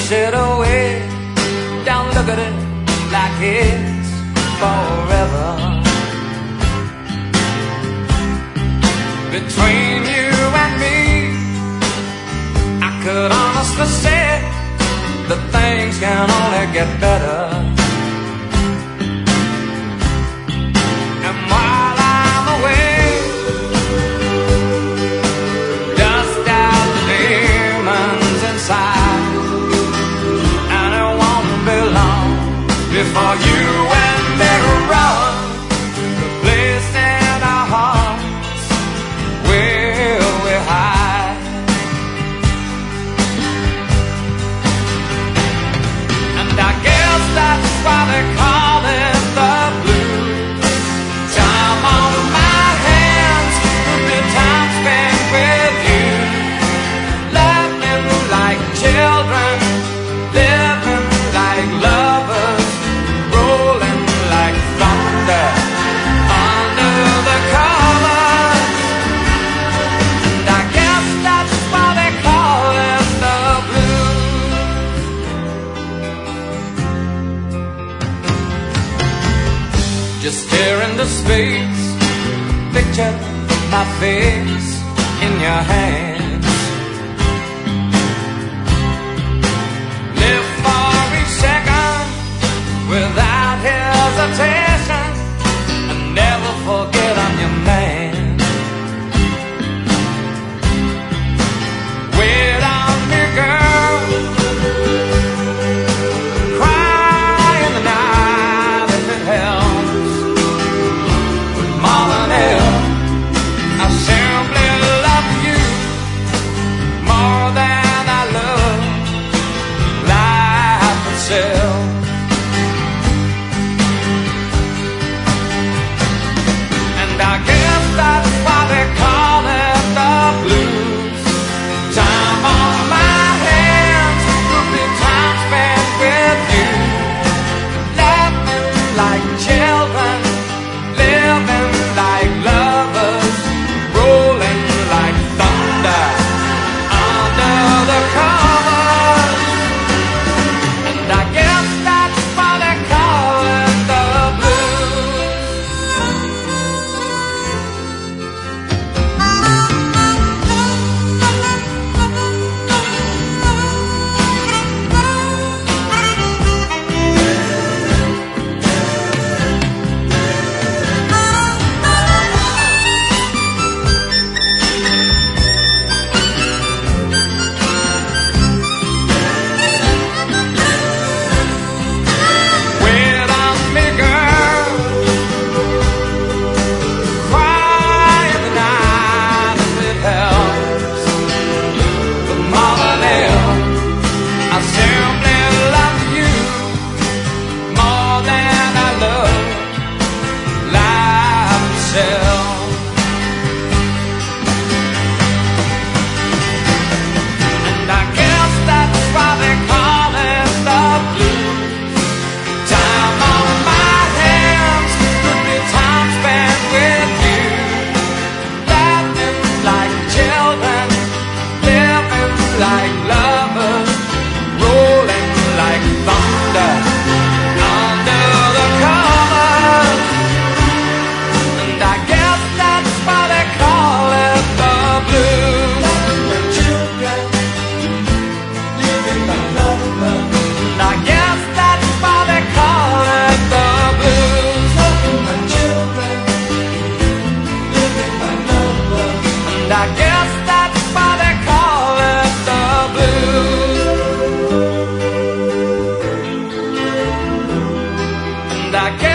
it away. Don't look at it like it's forever. Between you and me, I could honestly say that things can only get better. And while I'm away, dust out the demons inside, and it won't be long before you and me run the place in our hearts where we hide. And I guess that's why they call it the blues. Time on my hands would be time spent with you, laughing like children, living like lovers, rolling like thunder under the covers. And I guess that's why they call it the blues. Just stare into space, picture my face in your hands. Live for each second without hesitation, and never forget I'm your man. Wait on me, girl, cry in the night if it helps. But more than ever, I simply love you more than I love life itself. And I guess that's why they call it the blues. Time on my hands would be time spent with you, laughing like children, living like lovers, rolling like thunder under the covers. And I guess that's why they call it the blues. Wait on me, girl, cry in the night if it helps. But more than ever, I simply love you more than I love life itself. And I guess that's why they call it the blues. Time on my hands would be time spent with you, laughing like children, living like lovers, rolling like thunder under the covers. And I guess that's why they call it the blues. Children, living like lovers. And I guess that's why they call it the blues. Children, living like lovers. And I guess that's why they call it the blues. And I guess